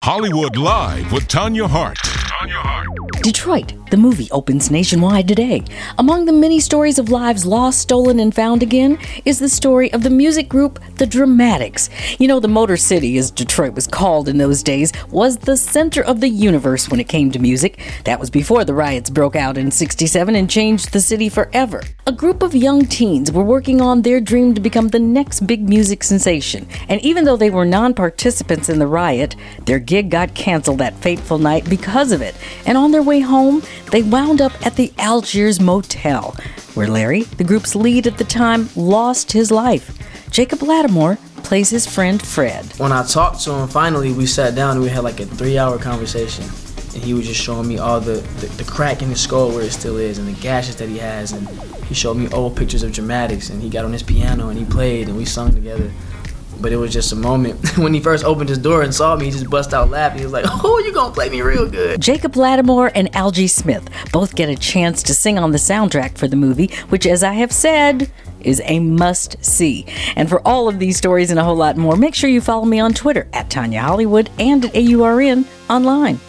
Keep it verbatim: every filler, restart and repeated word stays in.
Hollywood Live with Tanya Hart. Tanya Hart. Detroit, the movie, opens nationwide today. Among the many stories of lives lost, stolen, and found again is the story of the music group The Dramatics. You know, the Motor City, as Detroit was called in those days, was the center of the universe when it came to music. That was before the riots broke out in sixty-seven and changed the city forever. A group of young teens were working on their dream to become the next big music sensation. And even though they were non-participants in the riot, their gig got canceled that fateful night because of it. And on their way home, they wound up at the Algiers Motel, where Larry, the group's lead at the time, lost his life. Jacob Lattimore plays his friend Fred. When I talked to him, finally we sat down and we had like a three-hour conversation. And he was just showing me all the, the, the crack in his skull where it still is and the gashes that he has. And he showed me old pictures of Dramatics, and he got on his piano and he played and we sung together. But it was just a moment. When he first opened his door and saw me, he just bust out laughing. He was like, oh, you gonna play me real good. Jacob Lattimore and Algie Smith both get a chance to sing on the soundtrack for the movie, which, as I have said, is a must-see. And for all of these stories and a whole lot more, make sure you follow me on Twitter at Tanya Hollywood and at A U R N online.